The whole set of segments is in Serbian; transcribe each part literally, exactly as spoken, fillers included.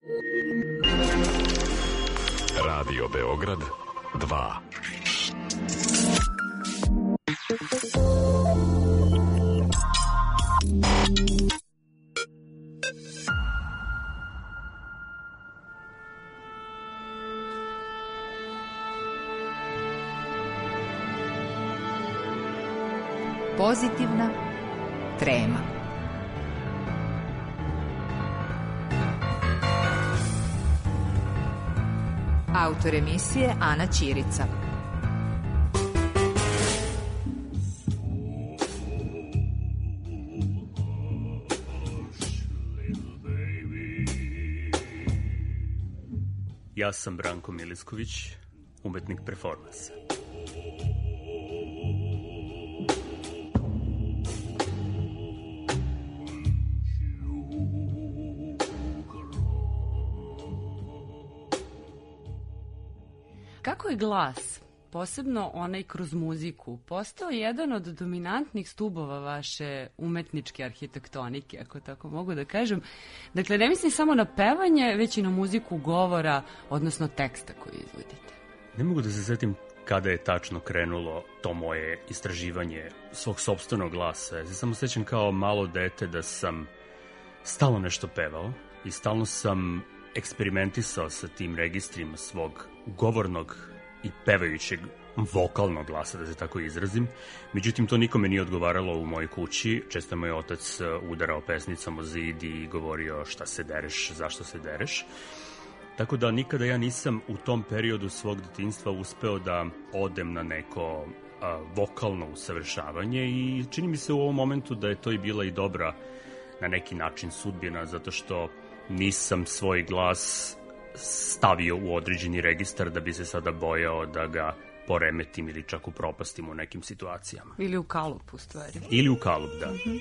Radio Beograd dva. Pozitivna trema. Autor emisije Ana Ćirica. Ja sam Branko Milisković, umetnik performansa. Kako je glas, posebno onaj kroz muziku, postao jedan od dominantnih stubova vaše umetničke arhitektonike, ako tako mogu da kažem? Dakle, ne mislim samo na pevanje, već i na muziku govora, odnosno teksta koji izvodite. Ne mogu da se setim kada je tačno krenulo to moje istraživanje svog sopstvenog glasa. Ja se samo sećam kao malo dete da sam stalno nešto pevao i stalno sam eksperimentisao sa tim registrima svog govornog i pevajućeg vokalnog glasa, da se tako izrazim. Međutim, to nikome nije odgovaralo u mojoj kući. Često moj otac udarao pesnicom o zid i govorio šta se dereš, zašto se dereš. Tako da nikada ja nisam u tom periodu svog detinjstva uspeo da odem na neko a, vokalno usavršavanje i čini mi se u ovom momentu da je to i bila i dobra na neki način sudbina, zato što nisam svoj glas stavio u određeni registar da bi se sada bojao da ga poremetim ili čak upropastim u nekim situacijama. Ili u kalup, u stvari. Ili u kalup, da. Mm-hmm.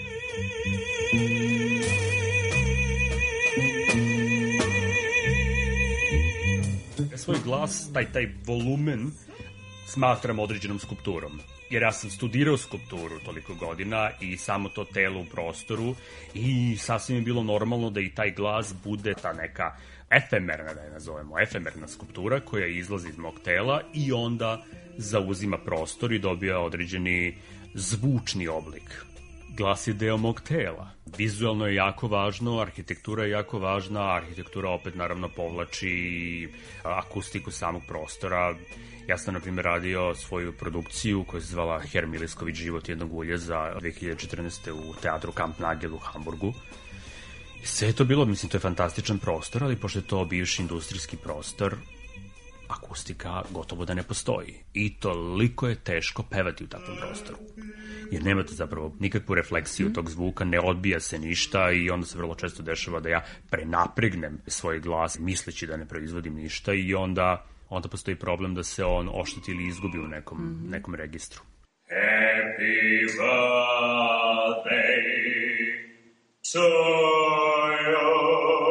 Svoj glas, taj, taj volumen smatram određenom skulpturom. Jer ja sam studirao skulpturu toliko godina i samo to telo u prostoru i sasvim je bilo normalno da i taj glas bude ta neka efemerna, da je nazovemo, efemerna skulptura koja izlazi iz mog tela i onda zauzima prostor i dobija određeni zvučni oblik. Glas je deo mog tela. Vizualno je jako važno, arhitektura je jako važna, arhitektura opet naravno povlači akustiku samog prostora. Ja sam, na primjer, radio svoju produkciju koja se zvala Herr Milisković, život jednog ulja za dve hiljade četrnaeste. u teatru Kampnagel u Hamburgu. I sve je to bilo, mislim, to je fantastičan prostor, ali pošto je to bivši industrijski prostor, akustika gotovo da ne postoji. I toliko je teško pevati u takvom prostoru. Jer nemate zapravo nikakvu refleksiju tog zvuka, ne odbija se ništa i onda se vrlo često dešava da ja prenapregnem svoj glas misleći da ne proizvodim ništa i onda, onda postoji problem da se on ošteti ili izgubi u nekom, mm-hmm. nekom registru. Happy birthday to you.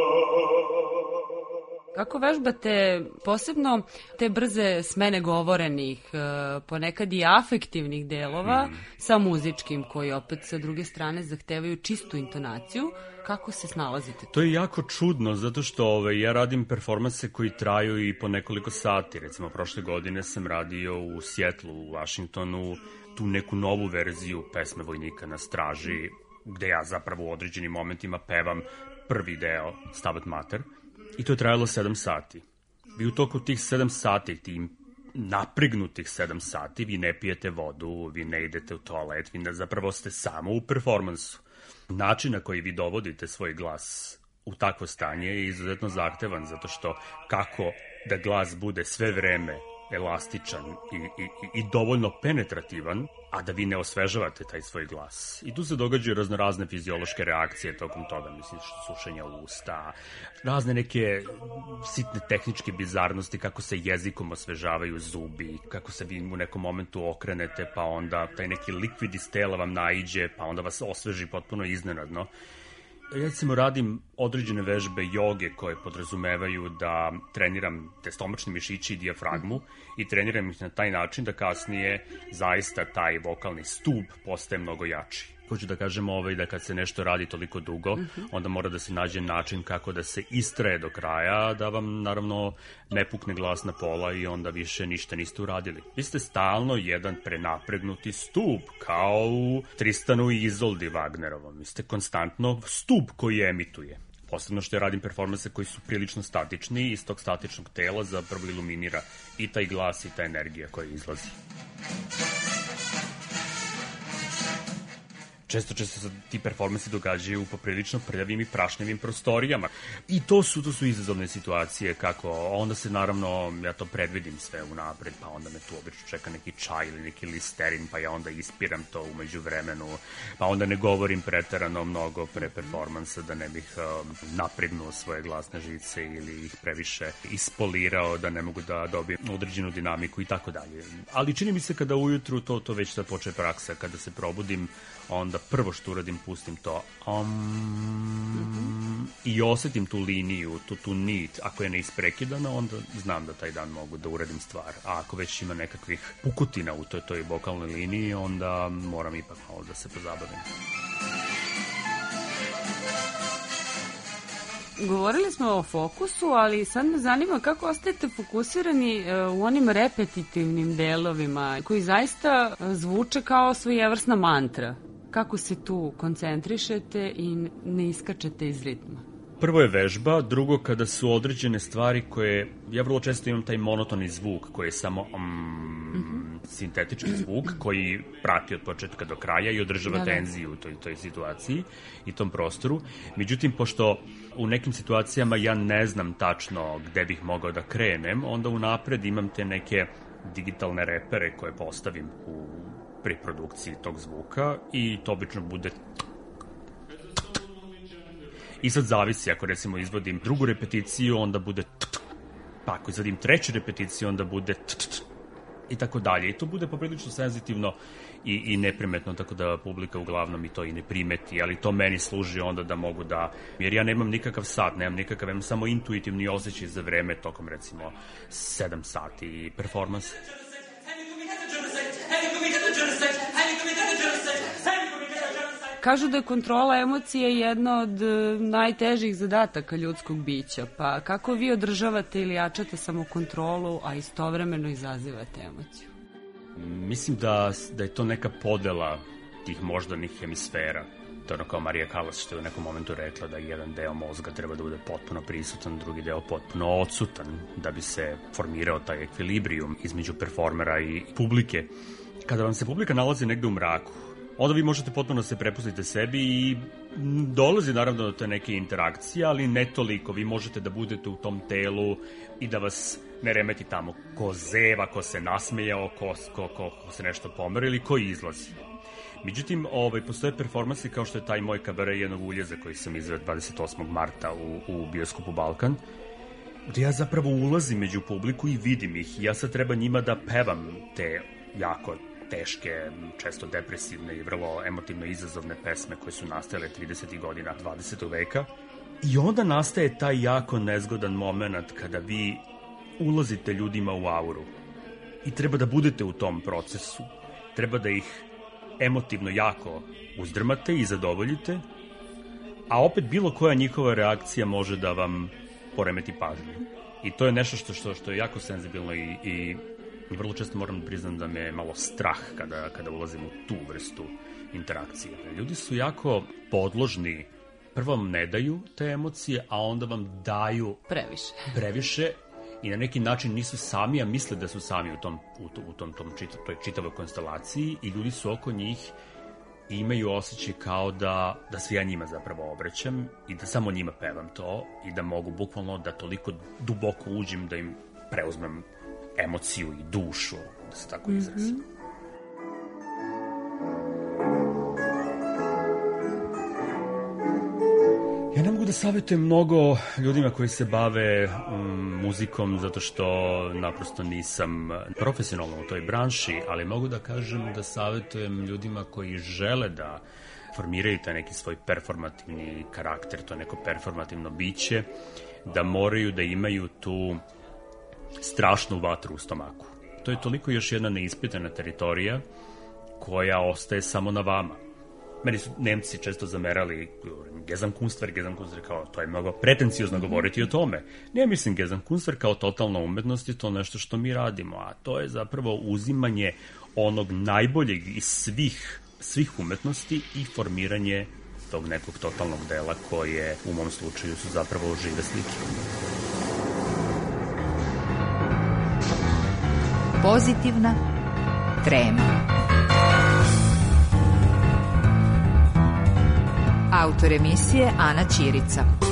Kako vežbate posebno te brze smene govorenih, ponekad i afektivnih delova mm. sa muzičkim, koji opet sa druge strane zahtevaju čistu intonaciju? Kako se snalazite? To je jako čudno, zato što ove, ja radim performanse koji traju i po nekoliko sati. Recimo, prošle godine sam radio u Sjetlu, u Vašingtonu, tu neku novu verziju pesme Vojnika na straži, gde ja zapravo u određenim momentima pevam prvi deo Stabat Mater. I to je trajalo sedam sati. Vi u toku tih sedam sati, tim napregnutih sedam sati, vi ne pijete vodu, vi ne idete u toalet, vi ne, zapravo ste samo u performansu. Način na koji vi dovodite svoj glas u takvo stanje je izuzetno zahtevan, zato što kako da glas bude sve vreme elastičan i, i, i dovoljno penetrativan, a da vi ne osvežavate taj svoj glas. I tu se događaju raznorazne fiziološke reakcije tokom toga, mislim, sušenja usta, razne neke sitne tehničke bizarnosti, kako se jezikom osvežavaju zubi, kako se vi u nekom momentu okrenete, pa onda taj neki likvid iz tela vam naiđe, pa onda vas osveži potpuno iznenadno. Ja recimo radim određene vežbe joge koje podrazumevaju da treniram te stomačne mišiće i dijafragmu i treniram ih na taj način da kasnije zaista taj vokalni stub postaje mnogo jači. Hoću da kažem ovaj, da kad se nešto radi toliko dugo, uh-huh. onda mora da se nađe način kako da se istraje do kraja, da vam naravno ne pukne glas na pola i onda više ništa niste uradili. Vi ste stalno jedan prenapregnuti stup, kao u Tristanu i Izoldi Wagnerovom. Vi ste konstantno stup koji emituje. Posebno što ja radim performanse koji su prilično statični i iz tog statičnog tela zapravo iluminira i taj glas i ta energija koja izlazi. Često često se ti performansi događaju u poprilično prljavim i prašnjavim prostorijama. I to su, to su izazovne situacije, kako onda se naravno, ja to predvidim sve unapred, pa onda me tu obično čeka neki čaj ili neki listerin, pa ja onda ispiram to umeđu vremenu, pa onda ne govorim preterano mnogo pre performansa da ne bih um, napregnuo svoje glasne žice ili ih previše ispolirao da ne mogu da dobijem određenu dinamiku i tako dalje. Ali čini mi se kada ujutru to, to već sad počne praksa, kada se probudim, onda prvo što uradim, pustim to um, mm-hmm. i osetim tu liniju, tu, tu nit. Ako je neisprekidana, onda znam da taj dan mogu da uradim stvar. A ako već ima nekakvih pukutina u toj, toj vokalnoj liniji, onda moram ipak malo da se pozabavim. Govorili smo o fokusu, ali sad me zanima kako ostajete fokusirani u onim repetitivnim delovima koji zaista zvuče kao svojevrsna mantra. Kako se tu koncentrišete i ne iskačete iz ritma? Prvo je vežba, drugo kada su određene stvari koje, ja vrlo često imam taj monotoni zvuk koji je samo um, mm-hmm. sintetički zvuk koji prati od početka do kraja i održava da, da. tenziju u toj, toj situaciji i tom prostoru. Međutim, pošto u nekim situacijama ja ne znam tačno gde bih mogao da krenem, onda unapred imam te neke digitalne repere koje postavim u pri produkciji tog zvuka i to obično bude. I sad zavisi, ako recimo izvodim drugu repeticiju, onda bude pa ako izvodim treću repeticiju, onda bude i tako dalje. I to bude poprilično senzitivno i, i neprimetno, tako da publika uglavnom i to i ne primeti, ali to meni služi onda da mogu da, jer ja nemam nikakav sat, nemam nikakav, imam samo intuitivni osjećaj za vreme tokom recimo sedam sati performansa. Kažu da je kontrola emocije jedna od najtežih zadataka ljudskog bića, pa kako vi održavate ili jačate samokontrolu, a istovremeno izazivate emociju? Mislim da, da je to neka podela tih moždanih hemisfera. To je ono kao Marija Kalas što je u nekom momentu rekla da jedan deo mozga treba da bude potpuno prisutan, drugi deo potpuno odsutan, da bi se formirao taj ekvilibrijum između performera i publike. Kada vam se publika nalazi negde u mraku, onda vi možete potpuno se prepustiti sebi i dolazi naravno do te neke interakcije, ali ne toliko. Vi možete da budete u tom telu i da vas ne remeti tamo ko zeva, ko se nasmejao, ko, ko, ko, ko se nešto pomera ili ko izlazi. Međutim, ovaj, postoje performansi kao što je taj moj kabare jednog uljeza koji sam izveo dvadeset osmog marta u, u bioskopu Balkan, gde ja zapravo ulazim među publiku i vidim ih. Ja sad treba njima da pevam te jako teške, često depresivne i vrlo emotivno izazovne pesme koje su nastajale tridesetih godina dvadesetog veka. I onda nastaje taj jako nezgodan moment kada vi ulazite ljudima u auru i treba da budete u tom procesu. Treba da ih emotivno jako uzdrmate i zadovoljite, a opet bilo koja njihova reakcija može da vam poremeti pažnju. I to je nešto što, što, što je jako senzibilno i, i vrlo često moram da priznam da me je malo strah kada, kada ulazim u tu vrstu interakcije. Ljudi su jako podložni, prvo vam ne daju te emocije, a onda vam daju previše. previše i na neki način nisu sami, a misle da su sami u tom, u, u tom, tom čita, toj čitavoj konstelaciji i ljudi su oko njih i imaju osjećaj kao da, da se ja njima zapravo obraćam i da samo njima pevam to i da mogu bukvalno da toliko duboko uđem da im preuzmem emociju i dušu, da se tako izrazim. Mm-hmm. Ja ne mogu da savjetujem mnogo ljudima koji se bave um, muzikom zato što naprosto nisam profesionalno u toj branši, ali mogu da kažem da savjetujem ljudima koji žele da formiraju taj neki svoj performativni karakter, to neko performativno biće, da moraju da imaju tu strašnu vatru u stomaku. To je toliko još jedna neispitana teritorija koja ostaje samo na vama. Meni su Nemci često zamerali Gesamtkunstwerk, Gesamtkunstwerk kao to je mnogo pretencijozno govoriti o tome. Ne mislim Gesamtkunstwerk kao totalna umetnost je to nešto što mi radimo, a to je zapravo uzimanje onog najboljeg iz svih, svih umetnosti i formiranje tog nekog totalnog dela koje u mom slučaju su zapravo žive slike. Pozitivna trema. Autor emisije Ana Ćirica.